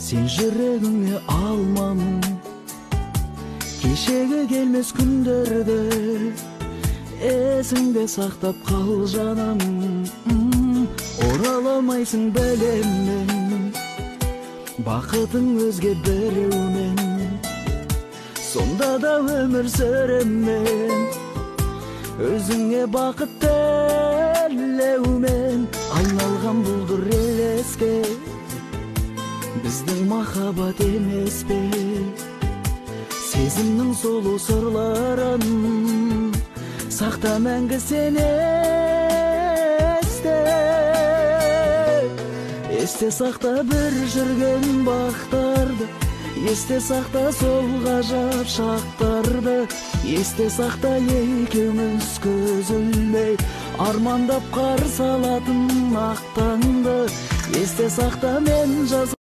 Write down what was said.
Сен жүрегіңе алмамын, кешегі келмес күндерді есіңде сақтап қал жаным. Орала алмайсың білем мен, бақытың өзге біреумен. Сонда да өмір сүрем мен, өзіңе бақыт тілеумен. Айналған бұлдыр елеске, біздің махаббат емес пе? Сезімнің сұлу сырларын сақта мәңгі сен есте. Есте сақта бір жүрген бақтарды, есте сақта сол ғажап шақтарды. Есте сақта екеуміз көз ілмей армандап қарсы алатын ақ таңды. Есте сақта мен